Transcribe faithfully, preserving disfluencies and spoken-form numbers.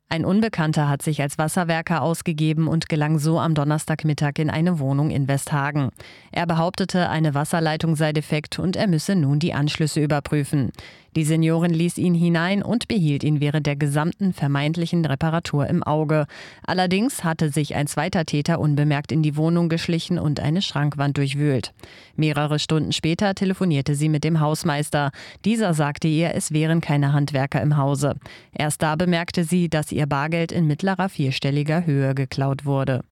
Ein Unbekannter hat sich als Wasserwerker ausgegeben und gelang so am Donnerstagmittag in eine Wohnung in Westhagen. Er behauptete, eine Wasserleitung sei defekt und er müsse nun die Anschlüsse überprüfen. Die Seniorin ließ ihn hinein und behielt ihn während der gesamten vermeintlichen Reparatur im Auge. Allerdings hatte sich ein zweiter Täter unbemerkt in die Wohnung geschlichen und eine Schrankwand durchwühlt. Mehrere Stunden später telefonierte sie mit dem Hausmeister. Dieser sagte ihr, es wären keine Handwerker im Hause. Erst da bemerkte sie, dass ihr Bargeld in mittlerer vierstelliger Höhe geklaut wurde.